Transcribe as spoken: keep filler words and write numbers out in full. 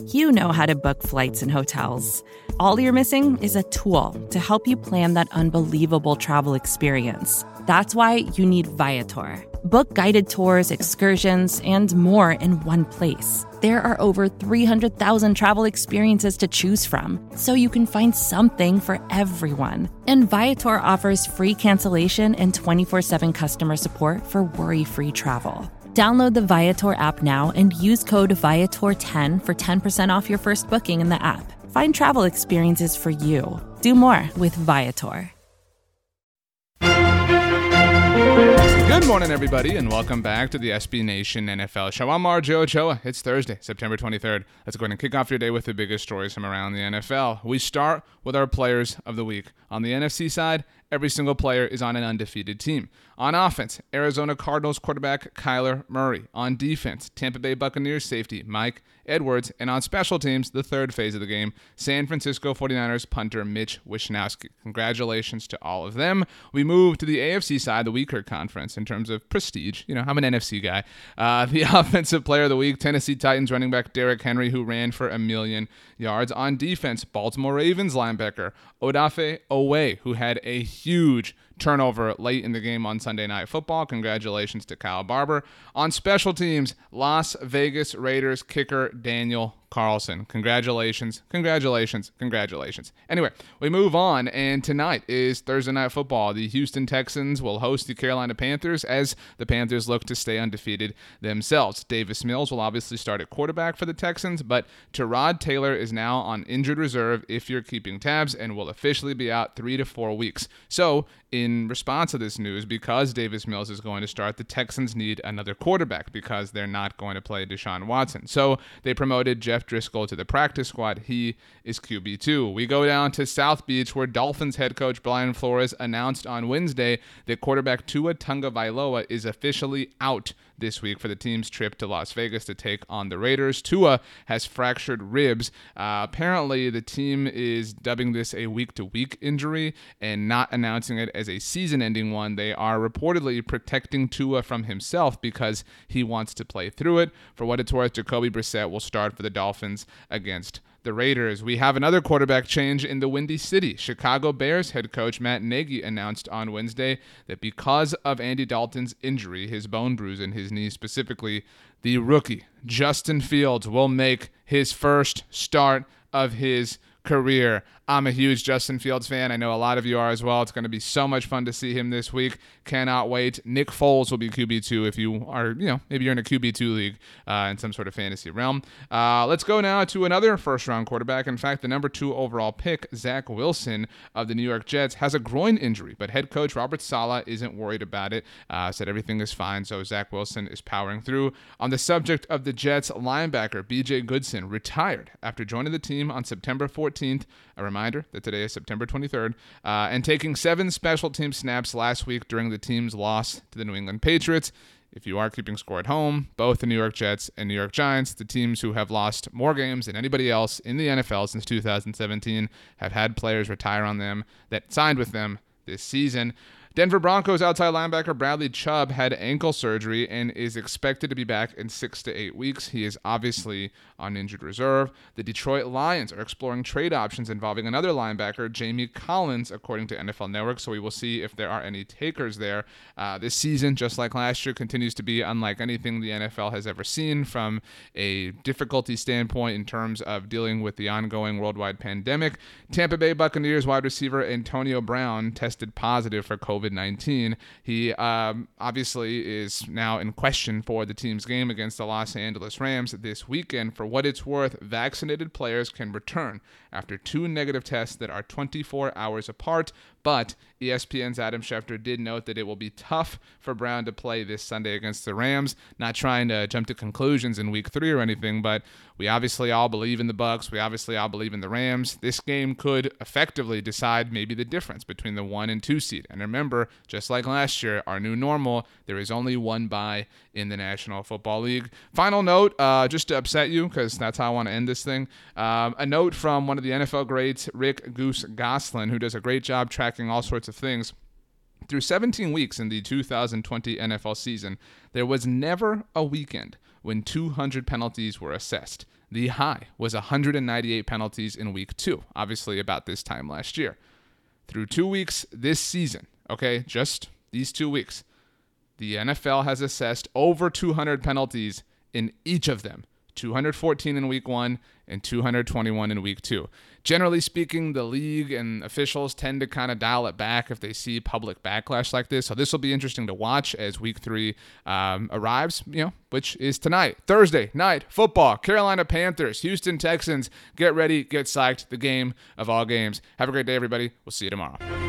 You know how to book flights and hotels. All you're missing is a tool to help you plan that unbelievable travel experience. That's why you need Viator. Book guided tours, excursions, and more in one place. There are over three hundred thousand travel experiences to choose from, so you can find something for everyone. And Viator offers free cancellation and twenty-four seven customer support for worry-free travel. Download the Viator app now and use code Viator ten for ten percent off your first booking in the app. Find travel experiences for you. Do more with Viator. Good morning, everybody, and welcome back to the S B Nation N F L Show. I'm Marjo Ochoa. It's Thursday, September twenty-third. Let's go ahead and kick off your day with the biggest stories from around the N F L. We start with our players of the week. On the N F C side, every single player is on an undefeated team. On offense, Arizona Cardinals quarterback Kyler Murray. On defense, Tampa Bay Buccaneers safety Mike Edwards. And on special teams, the third phase of the game, San Francisco forty-niners punter Mitch Wishnowsky. Congratulations to all of them. We move to the A F C side, the weaker conference in terms of prestige. You know, I'm an N F C guy. Uh, the offensive player of the week, Tennessee Titans running back Derrick Henry, who ran for a million yards. On defense, Baltimore Ravens linebacker Odafe Oweh, who had a huge turnover late in the game on Sunday Night Football. Congratulations to Kyle Barber. On special teams, Las Vegas Raiders kicker Daniel Carlson. Congratulations, congratulations, congratulations. Anyway, we move on, and tonight is Thursday Night Football. The Houston Texans will host the Carolina Panthers as the Panthers look to stay undefeated themselves. Davis Mills will obviously start at quarterback for the Texans, but Tyrod Taylor is now on injured reserve if you're keeping tabs and will officially be out three to four weeks. So, in response to this news, because Davis Mills is going to start, the Texans need another quarterback because they're not going to play Deshaun Watson. So, they promoted Jeff Driscoll to the practice squad. He is Q B two. We go down to South Beach, where Dolphins head coach Brian Flores announced on Wednesday that quarterback Tua Tagovailoa is officially out this week for the team's trip to Las Vegas to take on the Raiders. Tua has fractured ribs. Uh, apparently, the team is dubbing this a week-to-week injury and not announcing it as a season-ending one. They are reportedly protecting Tua from himself because he wants to play through it. For what it's worth, Jacoby Brissett will start for the Dolphins against the Raiders. We have another quarterback change in the Windy City. Chicago Bears head coach Matt Nagy announced on Wednesday that because of Andy Dalton's injury, his bone bruise in his knee specifically, the rookie Justin Fields will make his first start of his career. I'm a huge Justin Fields fan. I know a lot of you are as well. It's going to be so much fun to see him this week. Cannot wait. Nick Foles will be Q B two if you are, you know, maybe you're in a Q B two league uh, in some sort of fantasy realm. Uh, let's go now to another first-round quarterback. In fact, the number two overall pick, Zach Wilson of the New York Jets, has a groin injury, but head coach Robert Saleh isn't worried about it. Uh, said everything is fine, so Zach Wilson is powering through. On the subject of the Jets, linebacker B J Goodson retired after joining the team on September fourteenth. A reminder that today is September twenty-third, uh, and taking seven special team snaps last week during the team's loss to the New England Patriots. If you are keeping score at home, both the New York Jets and New York Giants, the teams who have lost more games than anybody else in the N F L since two thousand seventeen, have had players retire on them that signed with them this season. Denver Broncos outside linebacker Bradley Chubb had ankle surgery and is expected to be back in six to eight weeks. He is obviously on injured reserve. The Detroit Lions are exploring trade options involving another linebacker, Jamie Collins, according to N F L Network, so we will see if there are any takers there. Uh, this season, just like last year, continues to be unlike anything the N F L has ever seen from a difficulty standpoint in terms of dealing with the ongoing worldwide pandemic. Tampa Bay Buccaneers wide receiver Antonio Brown tested positive for COVID nineteen. He um, obviously is now in question for the team's game against the Los Angeles Rams this weekend. For what it's worth, vaccinated players can return after two negative tests that are twenty-four hours apart, but E S P N's Adam Schefter did note that it will be tough for Brown to play this Sunday against the Rams. Not trying to jump to conclusions in week three or anything, but we obviously all believe in the Bucs. We obviously all believe in the Rams. This game could effectively decide maybe the difference between the one and two seed. And remember, just like last year, our new normal, there is only one bye in the National Football League. Final note, uh, just to upset you, because that's how I want to end this thing. Um, a note from one of the N F L greats, Rick Goose Gosselin, who does a great job tracking all sorts of things. Through seventeen weeks in the two thousand twenty N F L season, there was never a weekend when two hundred penalties were assessed. The high was one hundred ninety-eight penalties in week two, obviously about this time last year. Through two weeks this season, okay, just these two weeks, the N F L has assessed over two hundred penalties in each of them. two hundred fourteen in week one and two hundred twenty-one in week two. Generally speaking, the league and officials tend to kind of dial it back if they see public backlash like this. So this will be interesting to watch as week three um, arrives, you know, which is tonight, Thursday night football. Carolina Panthers, Houston Texans. Get ready, get psyched. The game of all games. Have a great day, everybody. We'll see you tomorrow.